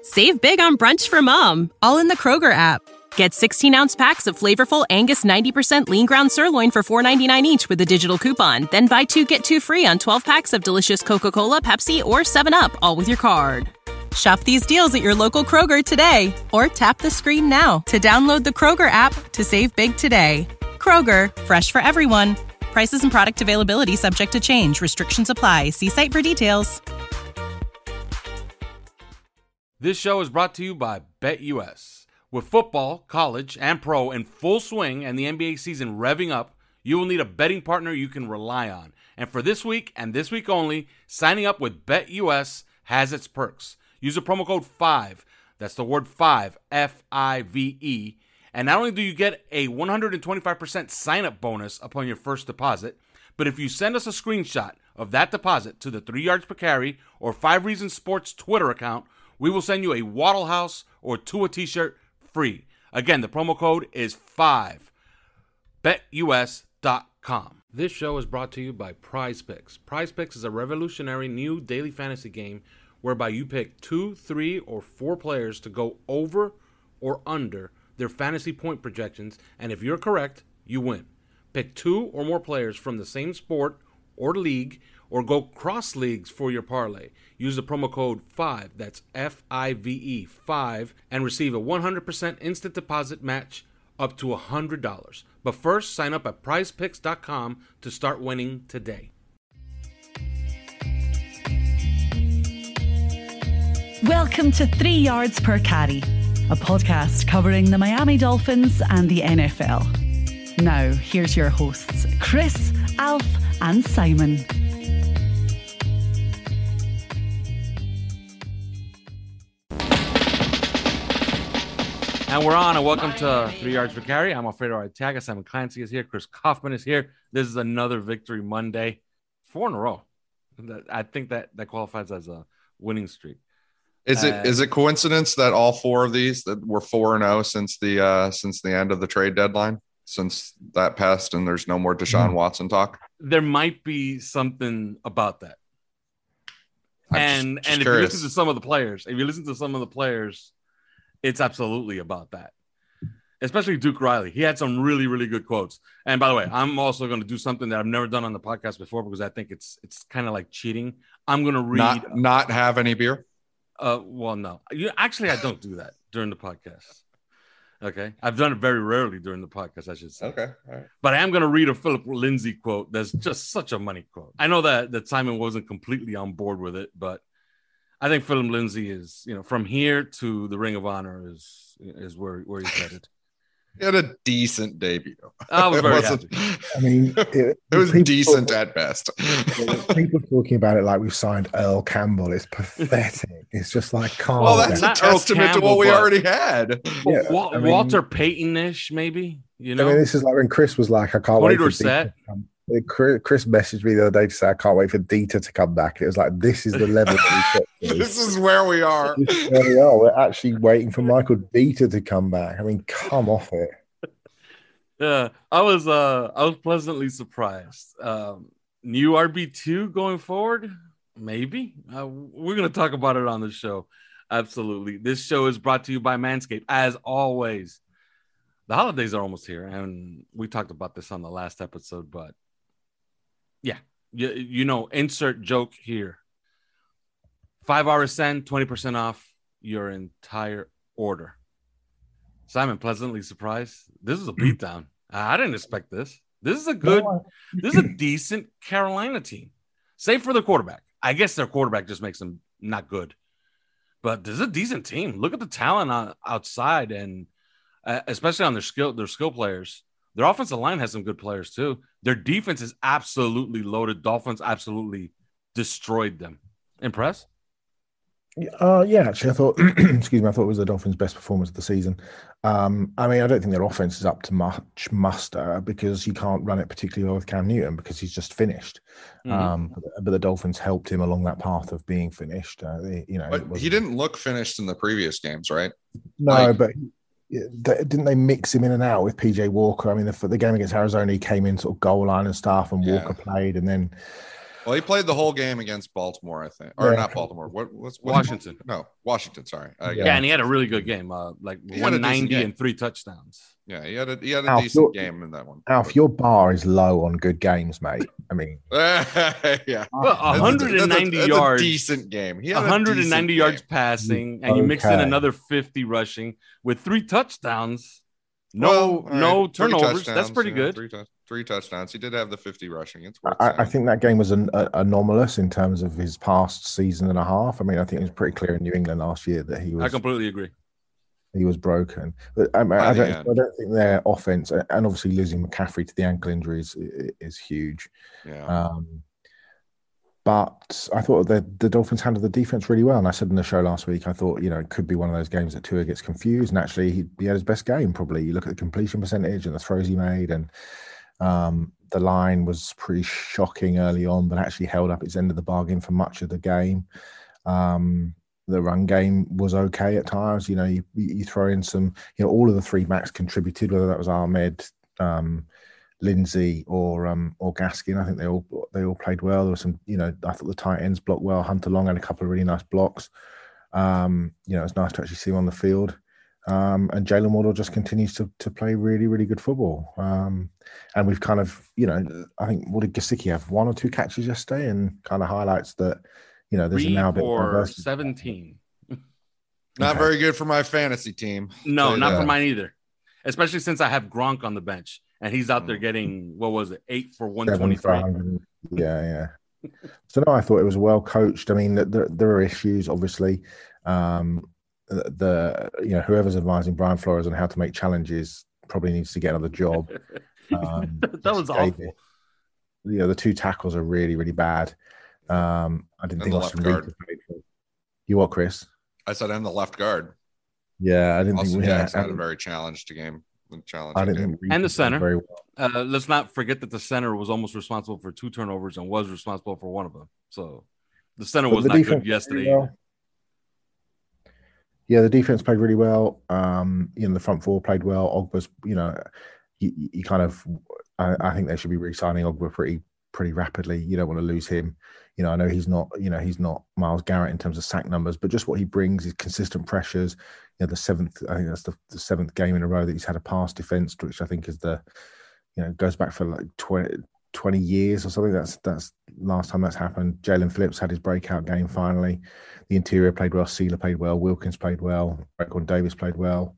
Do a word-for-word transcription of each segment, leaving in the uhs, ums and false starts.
Save big on brunch for mom, all in the Kroger app. Get sixteen-ounce packs of flavorful Angus ninety percent lean ground sirloin for four ninety-nine each with a digital coupon. Then buy two, get two free on twelve packs of delicious Coca-Cola, Pepsi, or seven up, all with your card. Shop these deals at your local Kroger today, or tap the screen now to download the Kroger app to save big today. Kroger, fresh for everyone. Prices and product availability subject to change. Restrictions apply. See site for details. This show is brought to you by BetUS. With football, college, and pro in full swing and the N B A season revving up, you will need a betting partner you can rely on. And for this week and this week only, signing up with BetUS has its perks. Use the promo code five. That's the word five, F I V E. And not only do you get a one hundred twenty-five percent sign-up bonus upon your first deposit, but if you send us a screenshot of that deposit to the three yards per carry or five reasons Sports Twitter account, we will send you a Waddle House or Tua t-shirt free. Again, the promo code is five. Bet U S dot com. This show is brought to you by Prize Picks. Prize Picks is a revolutionary new daily fantasy game whereby you pick two, three, or four players to go over or under their fantasy point projections, and if you're correct, you win. Pick two or more players from the same sport or league, or go cross leagues for your parlay. Use the promo code five, that's F I V E, five, and receive a one hundred percent instant deposit match up to one hundred dollars. But first, sign up at prize picks dot com to start winning today. Welcome to Three Yards Per Carry, a podcast covering the Miami Dolphins and the N F L. Now, here's your hosts, Chris, Alf, and Simon. And we're on, and welcome to Three Yards Per Carry. I'm Alfredo Arteaga. Simon Clancy is here. Chris Kaufman is here. This is another Victory Monday. Four in a row. I think that, that qualifies as a winning streak. Is it uh, is it coincidence that all four of these that were four and zero since the uh, since the end of the trade deadline, since that passed, and there's no more Deshaun Watson talk? There might be something about that. I'm and just, just and if curious. you listen to some of the players, if you listen to some of the players, it's absolutely about that. Especially Duke Riley, he had some really really good quotes. And by the way, I'm also going to do something that I've never done on the podcast before because I think it's it's kind of like cheating. I'm going to read not not have any beer. Uh, well, no. You actually, I don't do that during the podcast. Okay, I've done it very rarely during the podcast, I should say. Okay, all right. But I am going to read a Philip Lindsay quote. That's just such a money quote. I know that that Simon wasn't completely on board with it, but I think Philip Lindsay is, you know, from here to the Ring of Honor is is where where he's headed. He had a decent debut. I was very happy. I mean, it, it was decent talk, at best. People talking about it like we've signed Earl Campbell. It's pathetic. It's just like, calm well, that's down. a testament Campbell, to what we already had. Yeah, Wal- I mean, Walter Payton-ish, maybe. You know, I mean, this is like when Chris was like, I can't wait for Dieter to come. Chris messaged me the other day to say I can't wait for Dieter to come back. It was like, this is the level that we This is where we are. This is where we are. We're actually waiting for Michael Dieter to come back. I mean, come off it. Yeah, I was uh I was pleasantly surprised. Um, new R B two going forward, maybe. Uh, we're gonna talk about it on the show. Absolutely. This show is brought to you by Manscaped, as always. The holidays are almost here, and we talked about this on the last episode, but yeah, you, you know, insert joke here. Five R S N, twenty percent off your entire order. Simon, pleasantly surprised. This is a beatdown. I didn't expect this. This is a good, this is a decent Carolina team, save for the quarterback. I guess their quarterback just makes them not good, but this is a decent team. Look at the talent on, outside, and uh, especially on their skill, their skill players. Their offensive line has some good players too. Their defense is absolutely loaded. Dolphins absolutely destroyed them. Impressed? Uh, yeah, actually, I thought, excuse me, I thought it was the Dolphins' best performance of the season. Um, I mean, I don't think their offense is up to much muster because you can't run it particularly well with Cam Newton because he's just finished. Mm-hmm. Um, but, but the Dolphins helped him along that path of being finished. Uh, they, you know, but he didn't look finished in the previous games, right? No, like, but didn't they mix him in and out with P J Walker? I mean, the, the game against Arizona, he came in sort of goal line and stuff, and Walker yeah. played, and then. Well, he played the whole game against Baltimore, I think, or Yeah. not Baltimore. What was Washington? No, Washington. Sorry. Uh, Yeah, and he had a really good game, uh, like He had a decent one ninety game. and three touchdowns. Yeah, he had a he had a Alf, decent you're- game in that one. Alf, your bar is low on good games, mate. I mean, yeah, Well, That's a- one hundred ninety that's a, that's yards, a decent game. He had one hundred ninety a decent yards game. passing, and you mix in Okay. another fifty rushing with three touchdowns. No, Well, all no right, three turnovers. That's touchdowns, pretty yeah, good. Three, tou- three touchdowns. He did have the fifty rushing. It's worth I, I saying. think that game was an a, anomalous in terms of his past season and a half. I mean, I think it was pretty clear in New England last year that he I was completely agree. he was broken. But I, mean, By I the don't end. I don't think their offense, and obviously losing McCaffrey to the ankle injury is, is huge. Yeah. Um, but I thought the the Dolphins handled the defense really well. And I said in the show last week, I thought, you know, it could be one of those games that Tua gets confused. And actually, he, he had his best game, probably. You look at the completion percentage and the throws he made. And um, the line was pretty shocking early on, but actually held up its end of the bargain for much of the game. Um, the run game was okay at times. You know, you, you throw in some, you know, all of the three backs contributed, whether that was Ahmed, um, Lindsay or um or Gaskin. I think they all they all played well. There was some, you know, I thought the tight ends blocked well. Hunter Long had a couple of really nice blocks. Um, you know, it's nice to actually see him on the field. Um, and Jalen Waddle just continues to to play really, really good football. Um, and we've kind of, you know, I think what did Gesicki have? One or two catches yesterday, and kind of highlights that, you know, there's Three now a bit of for diversity. seventeen. Not okay. very good for my fantasy team. No, Tell you not that. for mine either. Especially since I have Gronk on the bench and he's out there Mm. getting, what was it, eight for one Seven for twenty-three. one hundred. Yeah, yeah. So no, I thought it was well coached. I mean, there, there are issues, obviously. Um, the, the you know, whoever's advising Brian Flores on how to make challenges probably needs to get another job. Um, That was Jesse Davis, awful. You know, the two tackles are really, really bad. Um, I didn't And think the Austin left Reed guard. played for- You what, Chris? I said, and the left guard. Yeah, I didn't Austin think we had. Jackson I had a didn't, very challenged game. Challenging I didn't game. think Reed And the played center. very well. Uh, let's not forget that the center was almost responsible for two turnovers and was responsible for one of them. So the center But was the not defense good played yesterday really well. either. Yeah, the defense played really well. Um, you know, the front four played well. Ogba's, you know, you, you kind of, I, I think they should be re-signing Ogba pretty, pretty rapidly. You don't want to lose him. You know, I know he's not, you know, he's not Myles Garrett in terms of sack numbers, but just what he brings is consistent pressures. You know, the seventh, I think that's the, the seventh game in a row that he's had a pass defense, which I think is the, you know, goes back for like twenty, twenty years or something. That's that's last time that's happened. Jalen Phillips had his breakout game finally. The interior played well. Sealer played well. Wilkins played well. Raekwon Davis played well.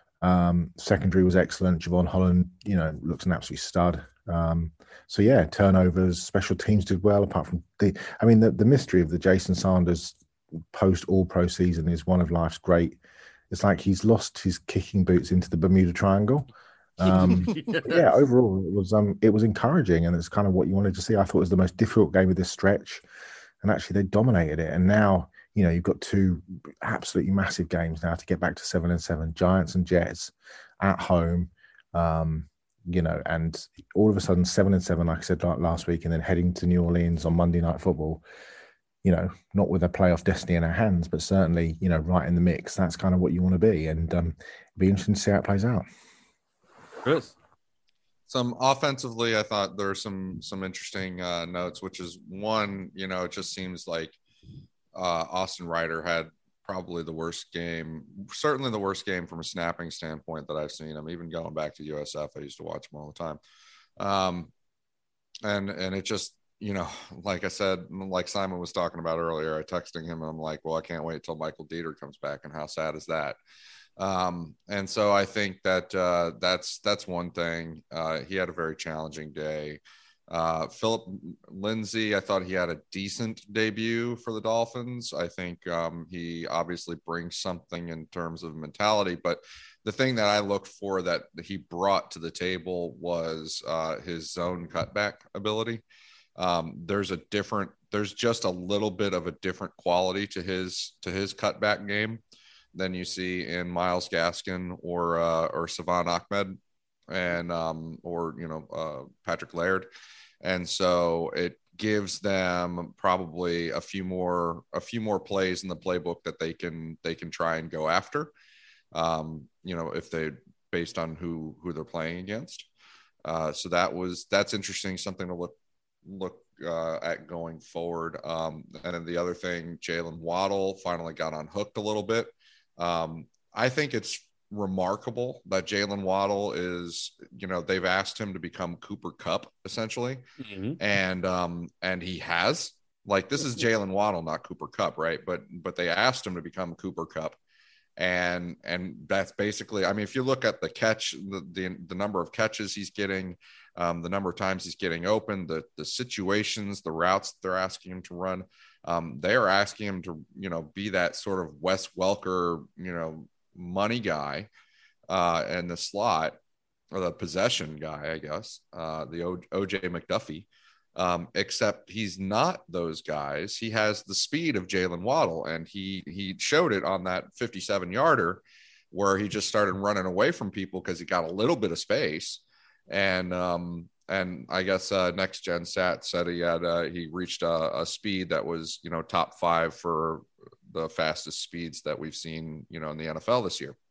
Um, secondary was excellent. Javon Holland, you know, looks an absolute stud. Um, so yeah, turnovers, special teams did well. Apart from the, I mean, the, the mystery of the Jason Sanders post All Pro season is one of life's great. It's like he's lost his kicking boots into the Bermuda Triangle. Um, but yeah, overall it was um it was encouraging, and it's kind of what you wanted to see. I thought it was the most difficult game of this stretch, and actually they dominated it. And now, you know, you've got two absolutely massive games now to get back to seven and seven, Giants and Jets at home. Um, you know, and all of a sudden seven and seven, like I said like last week, and then heading to New Orleans on Monday Night Football. You know, not with a playoff destiny in our hands, but certainly, you know, right in the mix. That's kind of what you want to be, and um, it'll be interesting to see how it plays out. Chris. Some offensively, I thought there were some some interesting uh, notes, which is one, you know, it just seems like uh, Austin Ryder had probably the worst game, certainly the worst game from a snapping standpoint that I've seen him. Even going back to U S F, I used to watch him all the time, um, and and it just, you know, like I said, like Simon was talking about earlier, I texting him, and I'm like, well, I can't wait till Michael Dieter comes back, and how sad is that? Um, and so I think that uh, that's that's one thing. Uh, he had a very challenging day. Uh, Philip Lindsay, I thought he had a decent debut for the Dolphins. I think um, he obviously brings something in terms of mentality, but the thing that I looked for that he brought to the table was uh, his zone cutback ability. Um, there's a different, there's just a little bit of a different quality to his to his cutback game than you see in Myles Gaskin or uh, or Savon Ahmed and um, or you know uh, Patrick Laird, and so it gives them probably a few more a few more plays in the playbook that they can they can try and go after, um, you know, if they based on who who they're playing against. Uh, so that was that's interesting, something to look look uh, at going forward. Um, and then the other thing, Jalen Waddle finally got unhooked a little bit. Um, I think it's remarkable that Jalen Waddle is, you know, they've asked him to become Cooper Kupp essentially. Mm-hmm. And, um, and he has. Like, this is Jalen Waddle, not Cooper Kupp, right? But, but they asked him to become Cooper Kupp. And, and that's basically, I mean, if you look at the catch, the, the, the number of catches he's getting, um, the number of times he's getting open, the, the situations, the routes they're asking him to run, um, they are asking him to, you know, be that sort of Wes Welker, you know, money guy, uh, in the slot, or the possession guy, I guess, uh, the o- OJ McDuffie. Um, except he's not those guys. He has the speed of Jalen Waddle, and he he showed it on that fifty-seven yarder where he just started running away from people because he got a little bit of space. And um, and I guess uh, Next Gen Stats said he had uh, he reached a, a speed that was, you know, top five for the fastest speeds that we've seen, you know, in the N F L this year.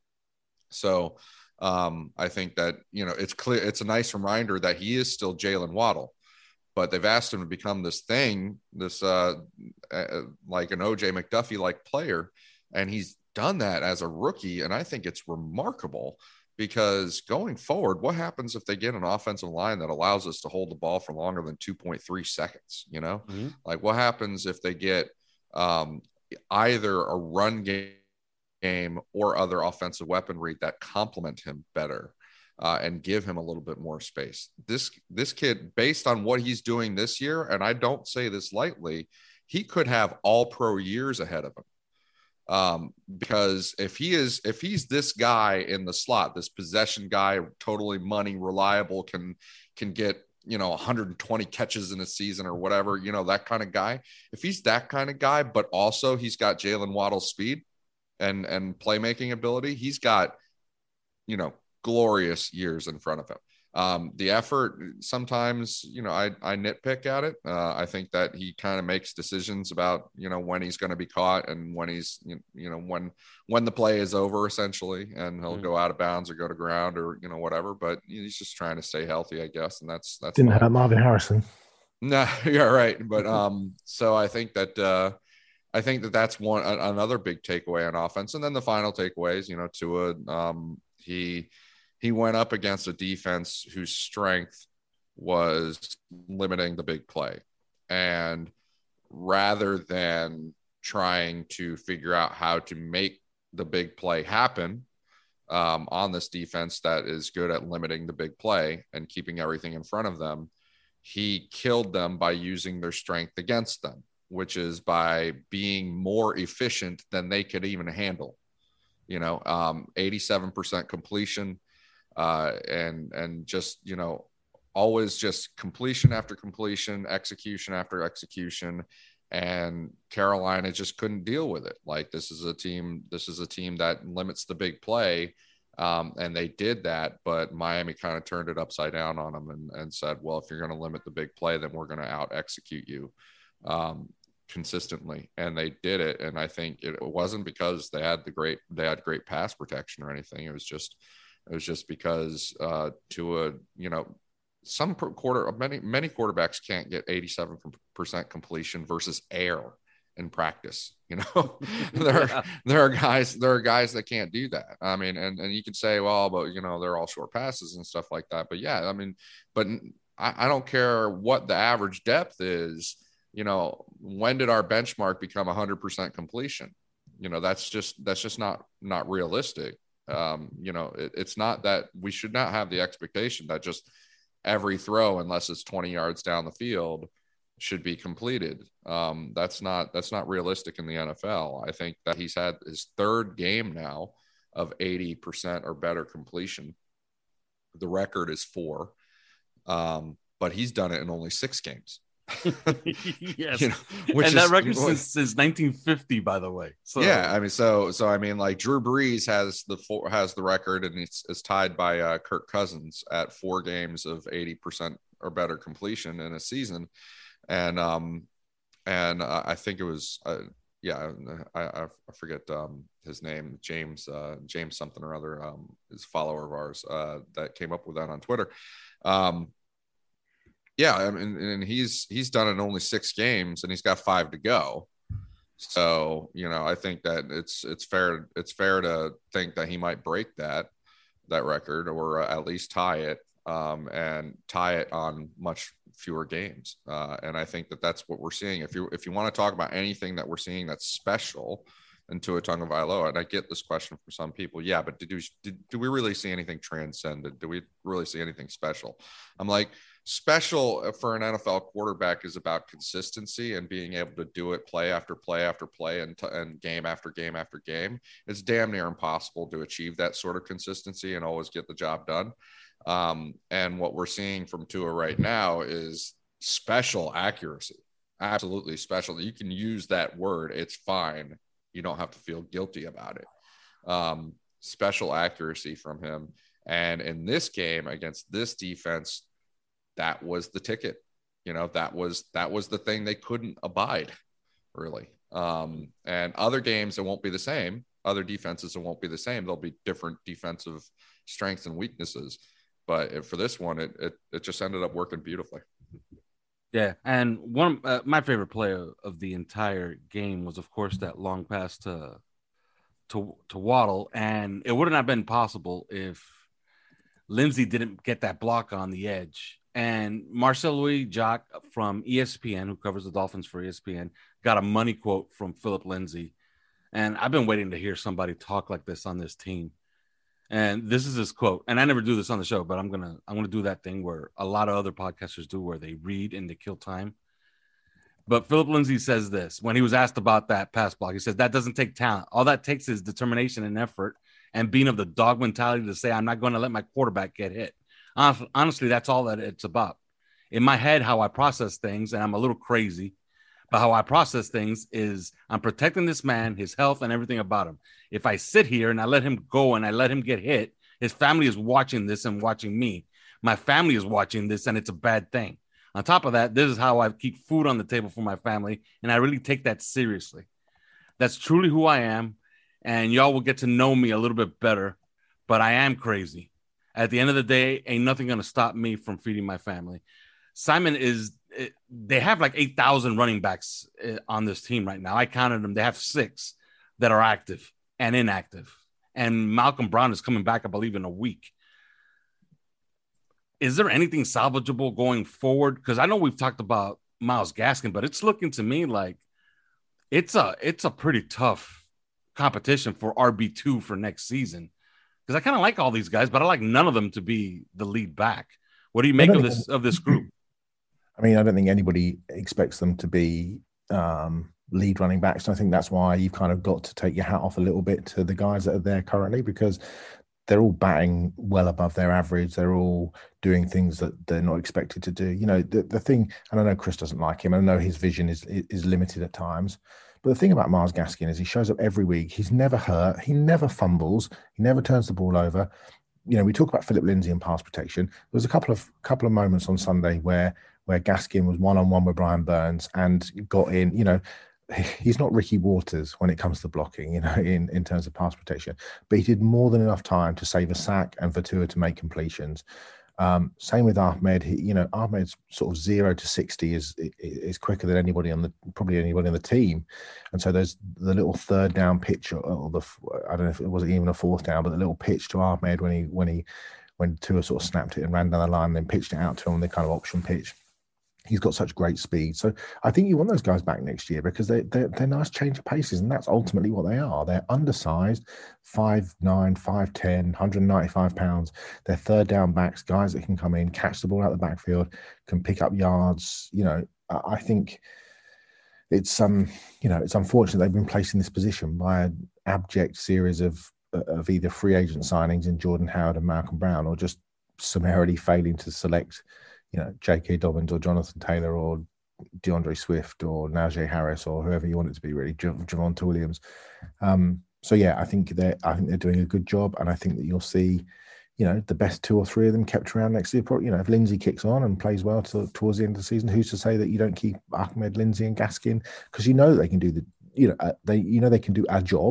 So um, I think that, you know, it's clear, it's a nice reminder that he is still Jalen Waddle. But they've asked him to become this thing, this uh, uh, like an O J McDuffie like player. And he's done that as a rookie. And I think it's remarkable, because going forward, what happens if they get an offensive line that allows us to hold the ball for longer than two point three seconds? You know, mm-hmm. like what happens if they get um, either a run game, game or other offensive weaponry that complement him better? Uh, and give him a little bit more space. This this kid, based on what he's doing this year, and I don't say this lightly, he could have all pro years ahead of him. Um, because if he is, if he's this guy in the slot, this possession guy, totally money, reliable, can can get, you know, one hundred twenty catches in a season or whatever, you know, that kind of guy. If he's that kind of guy, but also he's got Jalen Waddle's speed and and playmaking ability, he's got, you know, glorious years in front of him. Um, the effort, sometimes, you know, I, I nitpick at it. Uh, I think that he kind of makes decisions about, you know, when he's going to be caught and when he's, you know, when, when the play is over essentially, and he'll mm. go out of bounds or go to ground or, you know, whatever, but he's just trying to stay healthy, I guess. And that's, that's didn't hurt Marvin Harrison. No, yeah, right. But, um, so I think that, uh, I think that that's one, another big takeaway on offense. And then the final takeaways, you know, Tua, um, he, He went up against a defense whose strength was limiting the big play. And rather than trying to figure out how to make the big play happen um, on this defense that is good at limiting the big play and keeping everything in front of them, he killed them by using their strength against them, which is by being more efficient than they could even handle. You know, um, eighty-seven percent completion. Uh, and, and just, you know, always just completion after completion, execution after execution. And Carolina just couldn't deal with it. Like, this is a team, this is a team that limits the big play. Um, and they did that, but Miami kind of turned it upside down on them and, and said, well, if you're going to limit the big play, then we're going to out execute you um, consistently. And they did it. And I think it wasn't because they had the great, they had great pass protection or anything. It was just, It was just because uh, to a, you know, some quarter, many, many quarterbacks can't get eighty-seven percent completion versus air in practice. You know, there, yeah. there are guys, there are guys that can't do that. I mean, and, and you can say, well, but you know, they're all short passes and stuff like that. But yeah, I mean, but I, I don't care what the average depth is. You know, when did our benchmark become a hundred percent completion? You know, that's just, that's just not, not realistic. Um, you know, it, it's not that we should not have the expectation that just every throw, unless it's twenty yards down the field, should be completed. Um, that's not, that's not realistic in the N F L. I think that he's had his third game now of eighty percent or better completion. The record is four, um, but he's done it in only six games. Yes, you know, which and is, that record since, since nineteen fifty, by the way. So yeah, I mean, so so I mean, like Drew Brees has the four, has the record, and it's, it's tied by uh, Kirk Cousins at four games of eighty percent or better completion in a season, and um, and uh, I think it was uh, yeah, I I forget um his name, James uh, James something or other, um, is a follower of ours uh, that came up with that on Twitter, um. Yeah, I mean, and he's he's done it in only six games, and he's got five to go. So, you know, I think that it's it's fair it's fair to think that he might break that that record, or at least tie it, um, and tie it on much fewer games. Uh, and I think that that's what we're seeing. If you if you want to talk about anything that we're seeing that's special in Tua Tagovailoa, and I get this question from some people, yeah, but did, did do we really see anything transcendent? Do we really see anything special? I'm like, special for an N F L quarterback is about consistency and being able to do it play after play after play and, t- and game after game after game. It's damn near impossible to achieve that sort of consistency and always get the job done. Um, and what we're seeing from Tua right now is special accuracy. Absolutely special. You can use that word. It's fine. You don't have to feel guilty about it. Um, special accuracy from him. And in this game against this defense, that was the ticket. You know, that was that was the thing they couldn't abide, really. Um, and other games, it won't be the same. Other defenses, it won't be the same. There'll be different defensive strengths and weaknesses. But for this one, it it, it just ended up working beautifully. Yeah, and one uh, my favorite play of, of the entire game was, of course, that long pass to to to Waddle, and it wouldn't have been possible if Lindsey didn't get that block on the edge. And Marcel Louis-Jacques from E S P N, who covers the Dolphins for E S P N, got a money quote from Philip Lindsay. And I've been waiting to hear somebody talk like this on this team. And this is his quote. And I never do this on the show, but I'm gonna I'm gonna do that thing where a lot of other podcasters do, where they read and they kill time. But Philip Lindsay says this when he was asked about that pass block. He says that doesn't take talent. All that takes is determination and effort, and being of the dog mentality to say, I'm not going to let my quarterback get hit. Honestly, that's all that it's about. In my head, how I process things, and I'm a little crazy, but how I process things is I'm protecting this man, his health, and everything about him. If I sit here and I let him go and I let him get hit, his family is watching this and watching me. My family is watching this, and it's a bad thing. On top of that, this is how I keep food on the table for my family, and I really take that seriously. That's truly who I am, and y'all will get to know me a little bit better, but I am crazy. At the end of the day, ain't nothing going to stop me from feeding my family. Simon is – they have like eight thousand running backs on this team right now. I counted them. They have six that are active and inactive. And Malcolm Brown is coming back, I believe, in a week. Is there anything salvageable going forward? Because I know we've talked about Myles Gaskin, but it's looking to me like it's a it's a pretty tough competition for R B two for next season. Because I kind of like all these guys, but I like none of them to be the lead back. What do you make of this of this group? I mean, I don't think anybody expects them to be um, lead running backs. And I think that's why you've kind of got to take your hat off a little bit to the guys that are there currently, because they're all batting well above their average. They're all doing things that they're not expected to do. You know, the, the thing, and I know Chris doesn't like him. I know his vision is is limited at times. But the thing about Myles Gaskin is he shows up every week. He's never hurt. He never fumbles. He never turns the ball over. You know, we talk about Philip Lindsay and pass protection. There was a couple of couple of moments on Sunday where where Gaskin was one-on-one with Brian Burns and got in. You know, he's not Ricky Waters when it comes to blocking, you know, in, in terms of pass protection. But he did more than enough time to save a sack and for Tua to make completions. Um, same with Ahmed. He, you know, Ahmed's sort of zero to sixty is is quicker than anybody on the probably anybody on the team, and so there's the little third down pitch, or, or the I don't know if it wasn't even a fourth down, but the little pitch to Ahmed when he when he when Tua sort of snapped it and ran down the line, and then pitched it out to him, the kind of option pitch. He's got such great speed. So I think you want those guys back next year because they, they're, they're nice change of paces, and that's ultimately what they are. They're undersized, five nine, five ten, one hundred ninety-five pounds. They're third down backs, guys that can come in, catch the ball out the backfield, can pick up yards. You know, I think it's, um, you know, it's unfortunate they've been placed in this position by an abject series of, of either free agent signings in Jordan Howard and Malcolm Brown, or just summarily failing to select, you know, J K. Dobbins or Jonathan Taylor or DeAndre Swift or Najee Harris or whoever you want it to be, really, J- Javonte Williams. Um, so yeah, I think they're I think they're doing a good job, and I think that you'll see, you know, the best two or three of them kept around next year. You know, if Lindsay kicks on and plays well to, towards the end of the season, who's to say that you don't keep Ahmed, Lindsay, and Gaskin? Because you know they can do the, you know, uh, they you know they can do a job.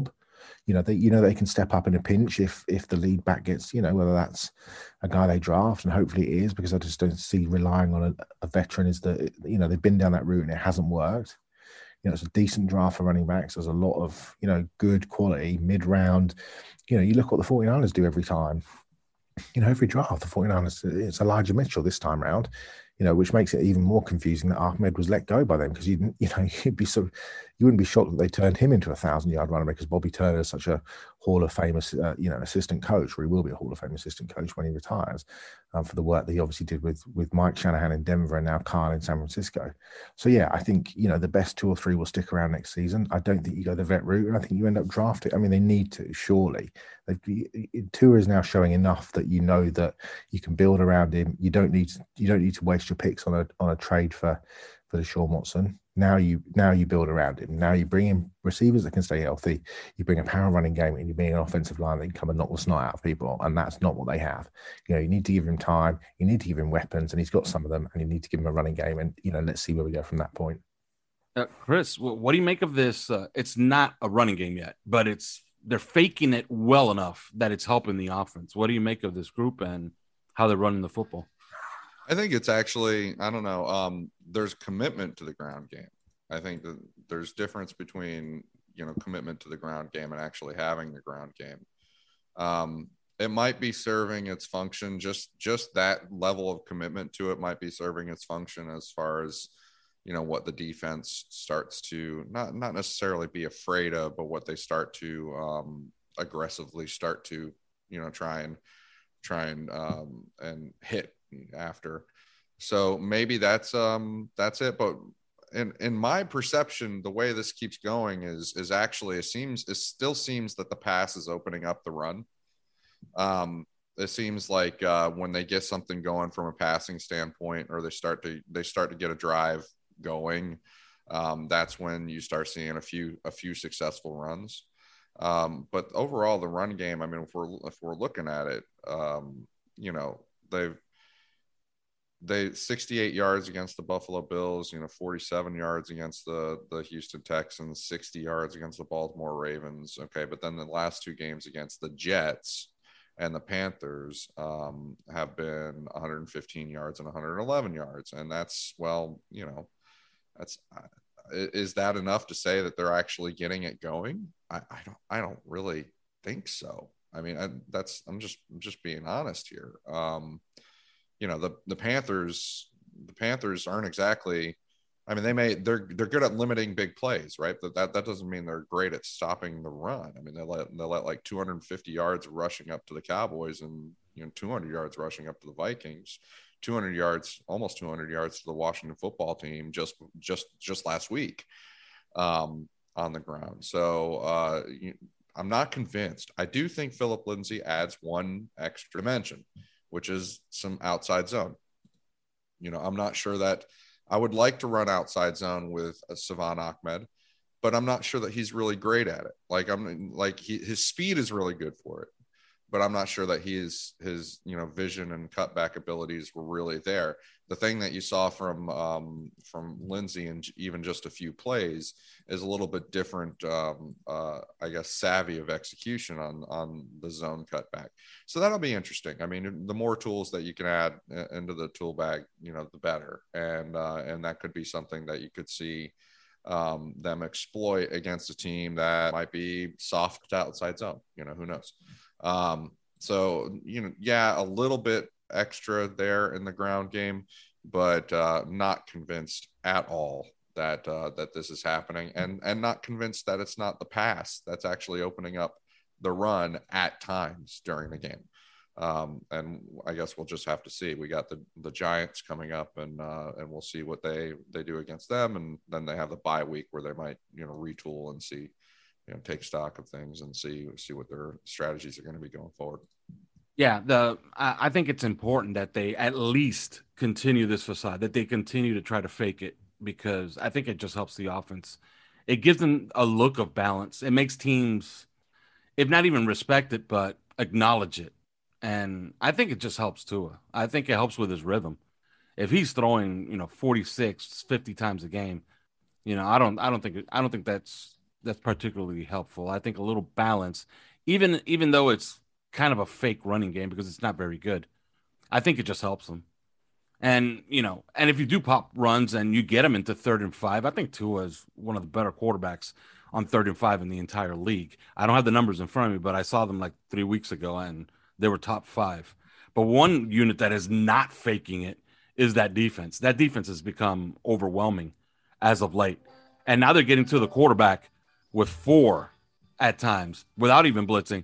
you know, they you know they can step up in a pinch if if the lead back gets, you know, whether that's a guy they draft, and hopefully it is, because I just don't see relying on a, a veteran is the, you know, they've been down that route and it hasn't worked. You know, it's a decent draft for running backs. There's a lot of, you know, good quality mid-round. You know, you look what the 49ers do every time. You know, every draft, the 49ers, it's Elijah Mitchell this time round, you know, which makes it even more confusing that Ahmed was let go by them, because you you know, you'd be so, you wouldn't be shocked that they turned him into a thousand yard runner, because Bobby Turner is such a Hall of Fame, uh, you know, assistant coach, or he will be a Hall of Fame assistant coach when he retires, um, for the work that he obviously did with with Mike Shanahan in Denver and now Kyle in San Francisco. So yeah, I think, you know, the best two or three will stick around next season. I don't think you go the vet route, and I think you end up drafting. I mean, they need to, surely. They've, Tua is now showing enough that you know that you can build around him. You don't need you don't need to waste your picks on a on a trade for for Deshaun Watson. Now you now you build around him. Now you bring in receivers that can stay healthy. You bring a power running game, and you bring an offensive line that can come and knock the snot out of people. And that's not what they have. You know, you need to give him time. You need to give him weapons, and he's got some of them. And you need to give him a running game. And you know, let's see where we go from that point. Uh, Chris, what do you make of this? Uh, it's not a running game yet, but it's they're faking it well enough that it's helping the offense. What do you make of this group and how they're running the football? I think it's actually, I don't know, um, there's commitment to the ground game. I think that there's difference between, you know, commitment to the ground game and actually having the ground game. Um, it might be serving its function, just just that level of commitment to it might be serving its function as far as, you know, what the defense starts to not not necessarily be afraid of, but what they start to um, aggressively start to, you know, try and try and um, and hit after. So maybe that's um that's it. But in in my perception, the way this keeps going is is actually it seems it still seems that the pass is opening up the run. Um, it seems like uh, when they get something going from a passing standpoint, or they start to they start to get a drive going, um, that's when you start seeing a few a few successful runs. Um, but overall, the run game, I mean, if we're if we're looking at it, um, you know, they've they sixty-eight yards against the Buffalo Bills, you know, forty-seven yards against the the Houston Texans, sixty yards against the Baltimore Ravens. Okay, but then the last two games against the Jets and the Panthers um, have been one hundred fifteen yards and one hundred eleven yards, and that's, well, you know, that's uh, is that enough to say that they're actually getting it going? I, I don't I don't really think so. I mean, I, that's I'm just I'm just being honest here. Um, you know, the the Panthers the Panthers aren't exactly. I mean, they may they're they're good at limiting big plays, right? But that that doesn't mean they're great at stopping the run. I mean, they let they let like two hundred fifty yards rushing up to the Cowboys, and you know, two hundred yards rushing up to the Vikings, two hundred yards, almost two hundred yards to the Washington Football Team just just just last week um, on the ground. So uh, you, I'm not convinced. I do think Philip Lindsay adds one extra dimension, which is some outside zone. You know, I'm not sure that. I would like to run outside zone with a Savon Ahmed, but I'm not sure that he's really great at it. Like I'm like he, his speed is really good for it, but I'm not sure that he is his, you know, vision and cutback abilities were really there. The thing that you saw from, um, from Lindsay and even just a few plays is a little bit different, um, uh, I guess, savvy of execution on, on the zone cutback. So that'll be interesting. I mean, the more tools that you can add into the tool bag, you know, the better. And, uh, and that could be something that you could see um, them exploit against a team that might be soft outside zone, you know, who knows? Um, so, you know, yeah, a little bit extra there in the ground game, but uh, not convinced at all that uh, that this is happening, and and not convinced that it's not the pass that's actually opening up the run at times during the game. Um, and I guess we'll just have to see. We got the the Giants coming up, and uh, and we'll see what they they do against them, and then they have the bye week where they might, you know, retool and see, you know, take stock of things and see see what their strategies are going to be going forward. Yeah, the I, I think it's important that they at least continue this facade, that they continue to try to fake it, because I think it just helps the offense. It gives them a look of balance. It makes teams, if not even respect it, but acknowledge it. And I think it just helps Tua. I think it helps with his rhythm. If he's throwing, you know, forty-six, fifty times a game, you know, I don't I don't think I don't think that's that's particularly helpful. I think a little balance, even even though it's kind of a fake running game because it's not very good, I think it just helps them. And you know, and if you do pop runs and you get them into third and five, I think Tua is one of the better quarterbacks on third and five in the entire league. I don't have the numbers in front of me, but I saw them like three weeks ago, and they were top five. But one unit that is not faking it is that defense. That defense has become overwhelming as of late. And now they're getting to the quarterback with four at times without even blitzing.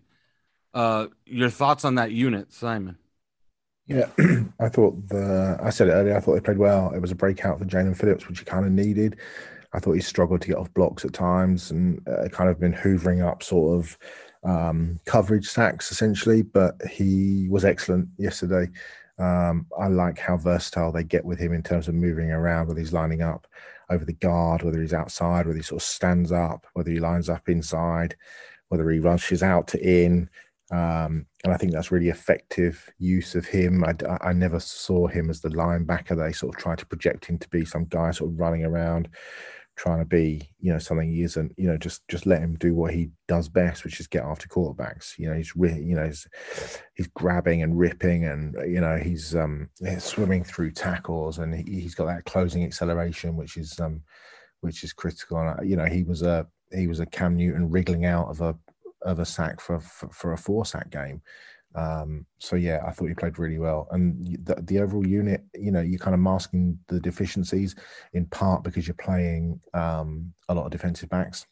Uh, your thoughts on that unit, Simon? Yeah, I thought the, I said it earlier, I thought they played well. It was a breakout for Jalen Phillips, which he kind of needed. I thought he struggled to get off blocks at times and uh, kind of been hoovering up sort of um, coverage sacks essentially, but he was excellent yesterday. Um, I like how versatile they get with him in terms of moving around, whether he's lining up over the guard, whether he's outside, whether he sort of stands up, whether he lines up inside, whether he rushes out to in. Um, and I think that's really effective use of him. I, I never saw him as the linebacker. They sort of tried to project him to be some guy sort of running around, trying to be, you know, something he isn't. You know, just just let him do what he does best, which is get after quarterbacks. You know, he's really, you know, he's, he's grabbing and ripping, and you know, he's um he's swimming through tackles, and he, he's got that closing acceleration, which is um which is critical. And you know, he was a he was a Cam Newton wriggling out of a of a sack for for, for a four sack game. Um, so yeah, I thought he played really well, and the, the overall unit, you know, you're kind of masking the deficiencies in part because you're playing um, a lot of defensive backs,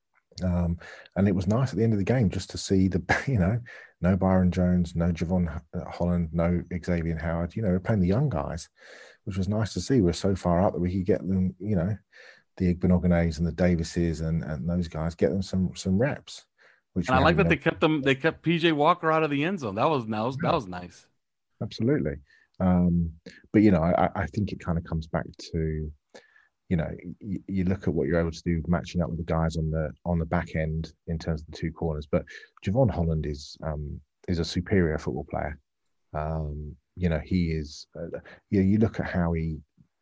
um, and it was nice at the end of the game just to see the, you know, no Byron Jones, no Javon Holland, no Xavier Howard. You know, we're playing the young guys, which was nice to see. We're so far up that we could get them, you know, the Igbinoghines and the Davises and and those guys, get them some some reps. Which and I like that they kept them. They kept P J Walker out of the end zone. That was that was, that was nice. Absolutely, um, but you know, I, I think it kind of comes back to, you know, you, you look at what you're able to do matching up with the guys on the on the back end in terms of the two corners. But Javon Holland is um, is a superior football player. Um, you know, he is. Uh, you know, you look at how he,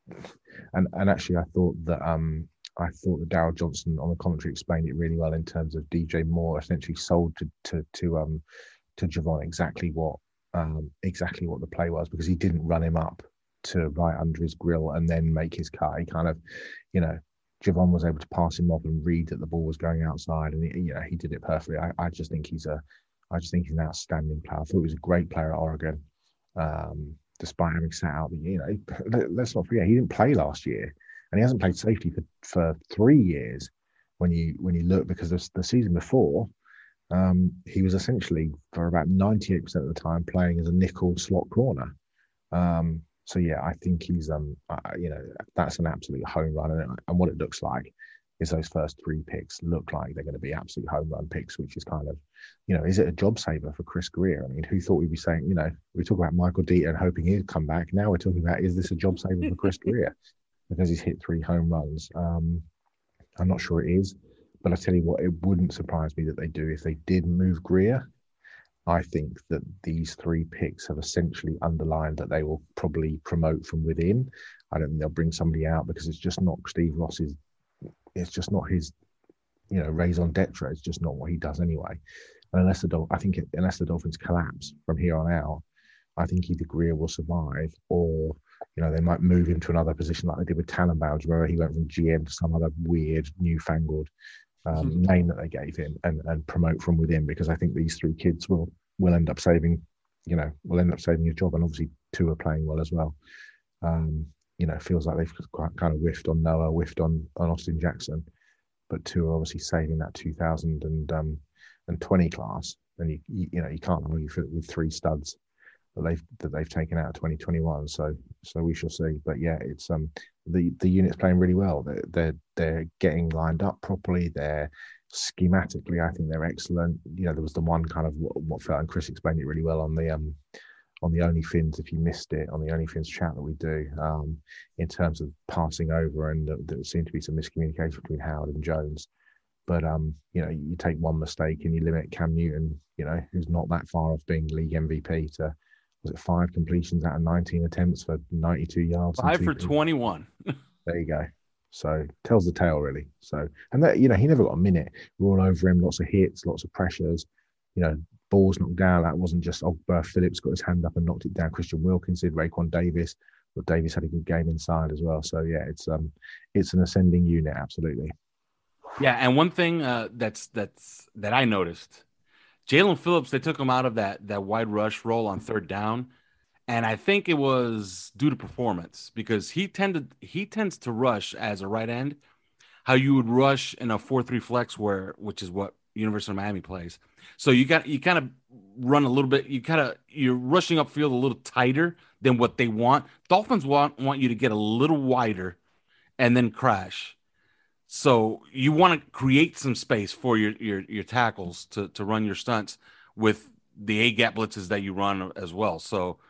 and and actually, I thought that. Um, I thought that Darryl Johnson on the commentary explained it really well in terms of D J Moore essentially sold to to to um to Javon exactly what um exactly what the play was, because he didn't run him up to right under his grill and then make his cut. He kind of, you know, Javon was able to pass him off and read that the ball was going outside, and he, you know, he did it perfectly. I, I just think he's a I just think he's an outstanding player. I thought he was a great player at Oregon, um, despite having sat out. You know, let's not forget he didn't play last year. And he hasn't played safety for, for three years when you when you look, because the, the season before, um, he was essentially for about ninety-eight percent of the time playing as a nickel slot corner. Um, so, yeah, I think he's, um, uh, you know, that's an absolute home run. And, and what it looks like is those first three picks look like they're going to be absolute home run picks, which is kind of, you know, is it a job saver for Chris Greer? I mean, who thought we'd be saying, you know, we talk about Michael Deaton and hoping he'd come back. Now we're talking about, is this a job saver for Chris Greer? Because he's hit three home runs. Um, I'm not sure it is, but I tell you what, it wouldn't surprise me that they do. If they did move Greer, I think that these three picks have essentially underlined that they will probably promote from within. I don't think they'll bring somebody out, because it's just not Steve Ross's, it's just not his, you know, raison d'etre. It's just not what he does anyway. And unless the Dol- I think it, unless the Dolphins collapse from here on out, I think either Greer will survive, or you know, they might move him to another position like they did with Tannenbaum, where he went from G M to some other weird, newfangled um, mm-hmm. name that they gave him, and, and promote from within, because I think these three kids will will end up saving, you know, will end up saving his job. And obviously two are playing well as well. Um, you know, it feels like they've quite kind of whiffed on Noah, whiffed on, on Austin Jackson, but two are obviously saving that two thousand twenty class. And, you, you, you know, you can't argue for it with three studs that they've that they've taken out of twenty twenty-one. So so we shall see. But yeah, it's um the the unit's playing really well. They're they're they're getting lined up properly. They're schematically, I think they're excellent. You know, there was the one kind of what, what felt, and Chris explained it really well on the um on the OnlyFins, if you missed it, on the OnlyFins chat that we do, um, in terms of passing over, and uh, there seemed to be some miscommunication between Howard and Jones. But, um, you know, you take one mistake and you limit Cam Newton, you know, who's not that far off being league M V P, to, was it five completions out of nineteen attempts for ninety-two yards? Five for twenty-one. There you go. So tells the tale really. So and that you know he never got a minute. We're all over him, lots of hits, lots of pressures. You know, balls knocked down. That wasn't just oh, Burr Phillips got his hand up and knocked it down. Christian Wilkins did. Raekwon Davis, but Davis had a good game inside as well. So yeah, it's um it's an ascending unit, absolutely. Yeah, and one thing uh, that's that's that I noticed, Jalen Phillips, they took him out of that that wide rush role on third down. And I think it was due to performance because he tended he tends to rush as a right end, how you would rush in a four three flex where which is what University of Miami plays. So you got you kind of run a little bit, you kind of you're rushing upfield a little tighter than what they want. Dolphins want want you to get a little wider and then crash. So you want to create some space for your your your tackles to to run your stunts with the A gap blitzes that you run as well. So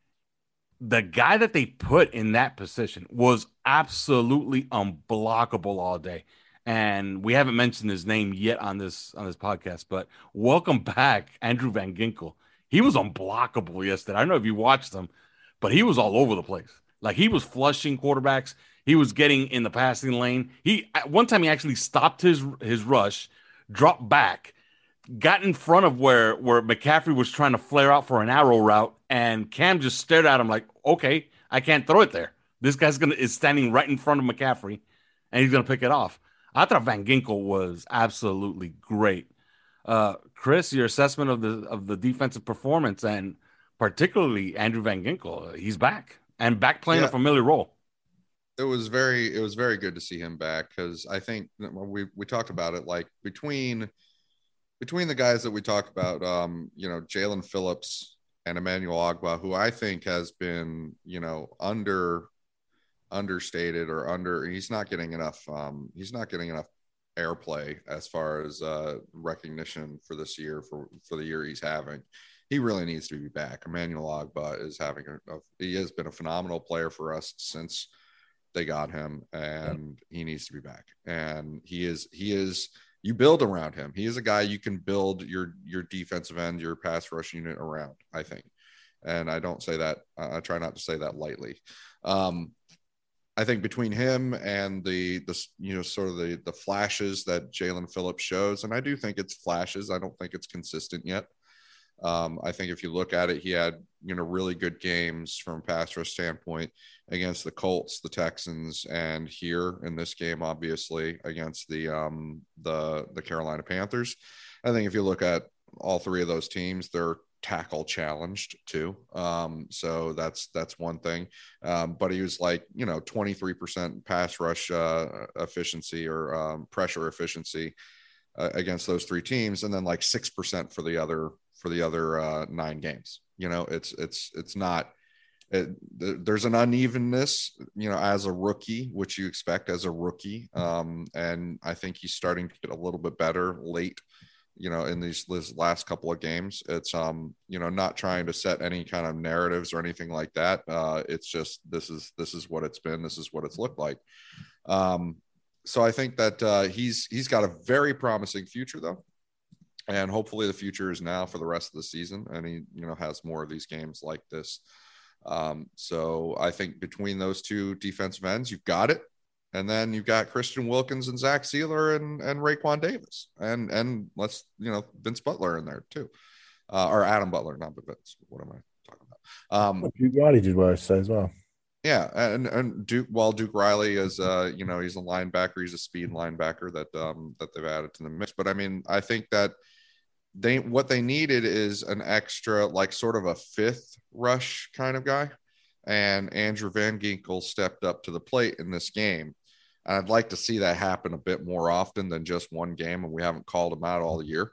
the guy that they put in that position was absolutely unblockable all day. And we haven't mentioned his name yet on this on this podcast, but welcome back, Andrew Van Ginkel. He was unblockable yesterday. I don't know if you watched him, but he was all over the place. Like he was flushing quarterbacks. He was getting in the passing lane. He at one time he actually stopped his his rush, dropped back, got in front of where where McCaffrey was trying to flare out for an arrow route, and Cam just stared at him like, okay, I can't throw it there. This guy's gonna is standing right in front of McCaffrey, and he's gonna pick it off. I thought Van Ginkel was absolutely great. Uh, Chris, your assessment of the of the defensive performance, and particularly Andrew Van Ginkel, he's back and back playing yeah. a familiar role. It was very it was very good to see him back because I think we we talked about it like between. Between the guys that we talked about, um, you know, Jalen Phillips and Emmanuel Ogbah, who I think has been, you know, under understated or under, he's not getting enough, um, he's not getting enough airplay as far as uh, recognition for this year, for, for the year he's having. He really needs to be back. Emmanuel Ogbah is having a, a, he has been a phenomenal player for us since they got him, and he needs to be back. And he is, he is, you build around him. He is a guy you can build your your defensive end, your pass rush unit around, I think. And I don't say that, I try not to say that lightly. Um, I think between him and the, the you know, sort of the, the flashes that Jalen Phillips shows, and I do think it's flashes. I don't think it's consistent yet. Um, I think if you look at it, he had, you know, really good games from a pass rush standpoint against the Colts, the Texans, and here in this game, obviously against the, um, the, the Carolina Panthers. I think if you look at all three of those teams, they're tackle challenged too. Um, so that's, that's one thing. Um, but he was like, you know, twenty-three percent pass rush uh, efficiency or um, pressure efficiency uh, against those three teams. And then like six percent for the other, for the other uh, nine games. You know, it's, it's, it's not, it, there's an unevenness, you know, as a rookie, which you expect as a rookie. Um, and I think he's starting to get a little bit better late, you know, in these, these last couple of games. It's, um, you know, not trying to set any kind of narratives or anything like that. Uh, it's just, this is, this is what it's been. This is what it's looked like. Um, so I think that uh, he's, he's got a very promising future though. And hopefully the future is now for the rest of the season. And he, you know, has more of these games like this. Um, so I think between those two defensive ends, you've got it. And then you've got Christian Wilkins and Zach Sealer and, and Raekwon Davis. And, and let's, you know, Vince Butler in there too. Uh, or Adam Butler, not Vince. What am I talking about? Um, Duke Riley did well say as well. Yeah. And, and Duke, while Duke Riley is, uh, you know, he's a linebacker, he's a speed linebacker that, um, that they've added to the mix. But I mean, I think that, They what they needed is an extra, like sort of a fifth rush kind of guy, and Andrew Van Ginkel stepped up to the plate in this game. And I'd like to see that happen a bit more often than just one game, and we haven't called him out all year.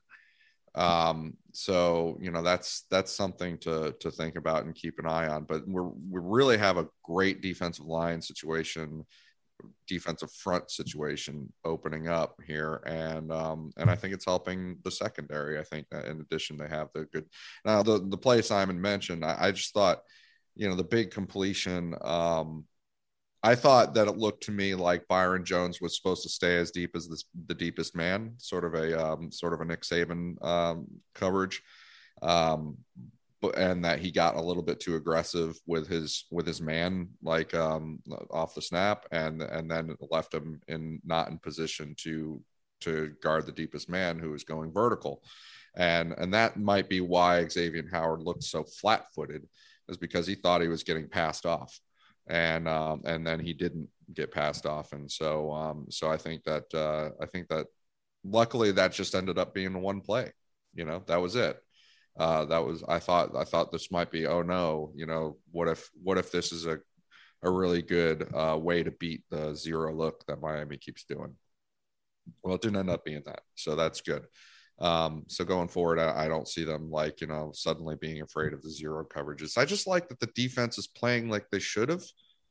Um, so you know that's that's something to to think about and keep an eye on. But we're we really have a great defensive line situation, defensive front situation opening up here, and um and I think it's helping the secondary. I think that in addition they have the good now the the play Simon mentioned. I, I just thought, you know, the big completion. Um, I thought that it looked to me like Byron Jones was supposed to stay as deep as this, the deepest man, sort of a um, sort of a Nick Saban um, coverage. Um, but and that he got a little bit too aggressive with his with his man, like um, off the snap, and and then left him in not in position to to guard the deepest man who was going vertical, and and that might be why Xavier Howard looked so flat-footed, is because he thought he was getting passed off, and um, and then he didn't get passed off, and so um, so I think that uh, I think that luckily that just ended up being one play, you know, that was it. Uh, that was, I thought, I thought this might be, oh no, you know, what if, what if this is a, a really good uh, way to beat the zero look that Miami keeps doing? Well, it didn't end up being that. So that's good. Um, so going forward, I, I don't see them like, you know, suddenly being afraid of the zero coverages. I just like that the defense is playing like they should have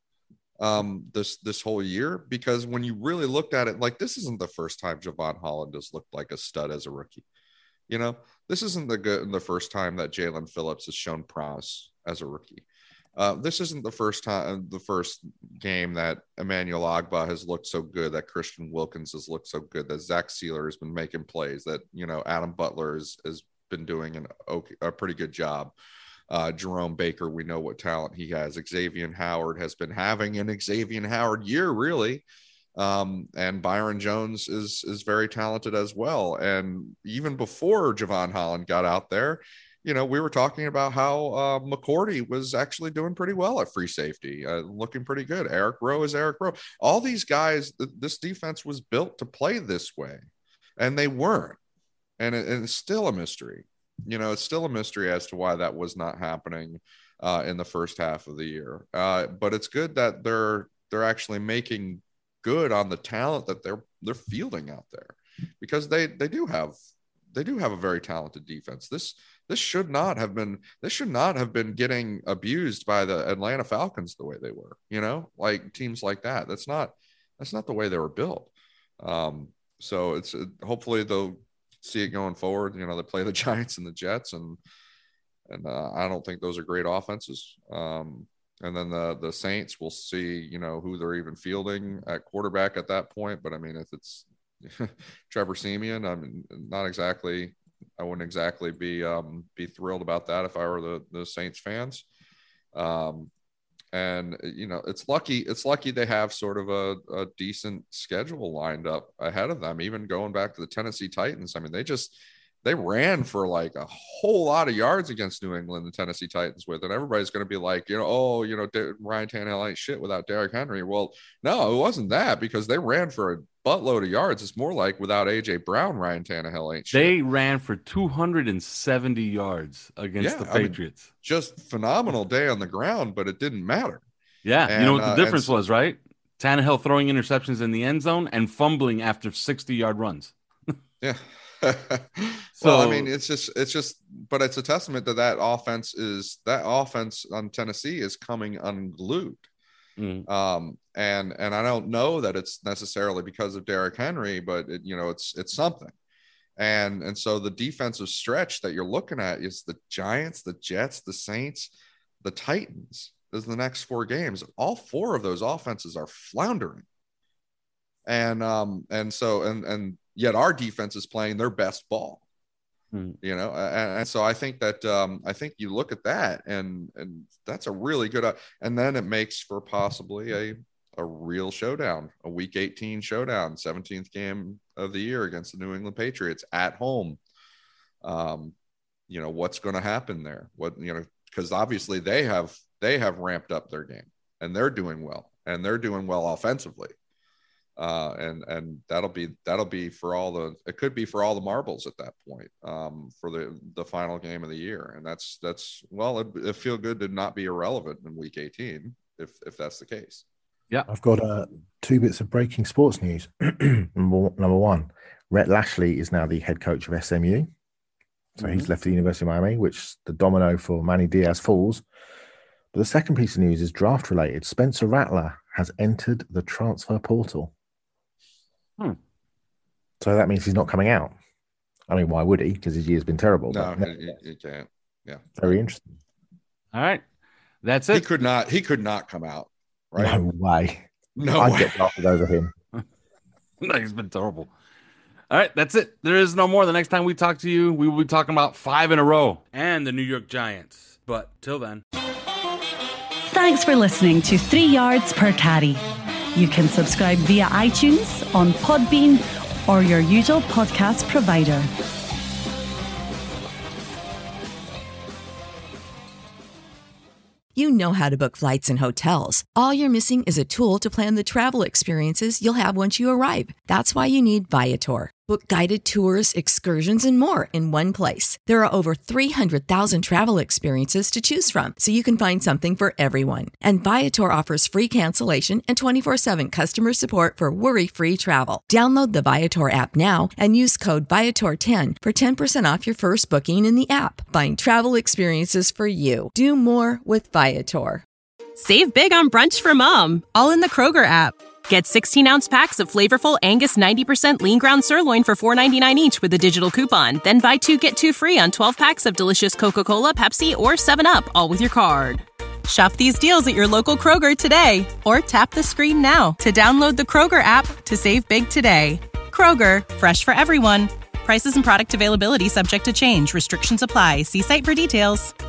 um, this, this whole year, because when you really looked at it, like, this isn't the first time Javon Holland has looked like a stud as a rookie. You know, this isn't the good the first time that Jalen Phillips has shown promise as a rookie. Uh, this isn't the first time, the first game that Emmanuel Ogbah has looked so good, that Christian Wilkins has looked so good, that Zach Sealer has been making plays, that, you know, Adam Butler has, has been doing an okay, a pretty good job. Uh, Jerome Baker, we know what talent he has. Xavier Howard has been having an Xavier Howard year, really. Um, and Byron Jones is is very talented as well. And even before Javon Holland got out there, you know, we were talking about how uh, McCourty was actually doing pretty well at free safety, uh, looking pretty good. Eric Rowe is Eric Rowe. All these guys, th- this defense was built to play this way, and they weren't. And, it, and it's still a mystery. You know, it's still a mystery as to why that was not happening uh, in the first half of the year. Uh, but it's good that they're they're actually making good on the talent that they're they're fielding out there, because they they do have they do have a very talented defense. This this should not have been this should not have been getting abused by the Atlanta Falcons the way they were, you know, like teams like that. That's not that's not the way they were built. Um, so it's hopefully they'll see it going forward. You know, they play the Giants and the Jets, and and uh, I don't think those are great offenses. Um, And then the the Saints, will see, you know, who they're even fielding at quarterback at that point. But I mean, if it's Trevor Siemian, I mean, not exactly, I wouldn't exactly be um, be thrilled about that if I were the, the Saints fans. Um, and you know, it's lucky it's lucky they have sort of a, a decent schedule lined up ahead of them. Even going back to the Tennessee Titans, I mean, they just they ran for like a whole lot of yards against New England, the Tennessee Titans, with, and everybody's going to be like, you know, oh, you know, Ryan Tannehill ain't shit without Derrick Henry. Well, no, it wasn't that, because they ran for a buttload of yards. It's more like without A J Brown, Ryan Tannehill ain't shit. They ran for two hundred seventy yards against yeah, the Patriots. I mean, just phenomenal day on the ground, but it didn't matter. Yeah, and, you know what the uh, difference so, was, right? Tannehill throwing interceptions in the end zone and fumbling after sixty-yard runs. Yeah. So well, I mean, it's just it's just but it's a testament to that offense is that offense on Tennessee is coming unglued. Mm. Um, and and I don't know that it's necessarily because of Derrick Henry, but it, you know, it's it's something. And and so the defensive stretch that you're looking at is the Giants, the Jets, the Saints, the Titans. Those are the next four games. All four of those offenses are floundering. And um and so and and yet our defense is playing their best ball, hmm. you know, and, and so I think that um, I think you look at that, and and that's a really good, uh, and then it makes for possibly a a real showdown, a Week eighteen showdown, seventeenth game of the year against the New England Patriots at home. Um, you know, what's going to happen there? What, you know, because obviously they have they have ramped up their game, and they're doing well, and they're doing well offensively. Uh, and and that'll be that'll be for all the it could be for all the marbles at that point, um, for the the final game of the year, and that's that's well, it, it feel good to not be irrelevant in Week eighteen if if that's the case. Yeah, I've got uh, two bits of breaking sports news. number, number one, Rhett Lashley is now the head coach of S M U, so mm-hmm. he's left the University of Miami, which the domino for Manny Diaz falls. But the second piece of news is draft related. Spencer Rattler has entered the transfer portal. Hmm. So that means he's not coming out. I mean, why would he? Because his year's been terrible. No, he, he can't. Yeah. Very interesting. All right. That's it. He could not, he could not come out. Right? No way. No I'd way. get drafted over him. No, he's been terrible. All right, that's it. There is no more. The next time we talk to you, we will be talking about five in a row and the New York Giants. But till then. Thanks for listening to Three Yards Per Carry. You can subscribe via iTunes, on Podbean, or your usual podcast provider. You know how to book flights and hotels. All you're missing is a tool to plan the travel experiences you'll have once you arrive. That's why you need Viator. Book guided tours, excursions, and more in one place. There are over three hundred thousand travel experiences to choose from, so you can find something for everyone. And Viator offers free cancellation and twenty-four seven customer support for worry-free travel. Download the Viator app now and use code Viator ten for ten percent off your first booking in the app. Find travel experiences for you. Do more with Viator. Save big on brunch for mom, all in the Kroger app. Get sixteen-ounce packs of flavorful Angus ninety percent lean ground sirloin for four ninety-nine each with a digital coupon. Then buy two, get two free on twelve packs of delicious Coca-Cola, Pepsi, or seven up, all with your card. Shop these deals at your local Kroger today, or tap the screen now to download the Kroger app to save big today. Kroger, fresh for everyone. Prices and product availability subject to change. Restrictions apply. See site for details.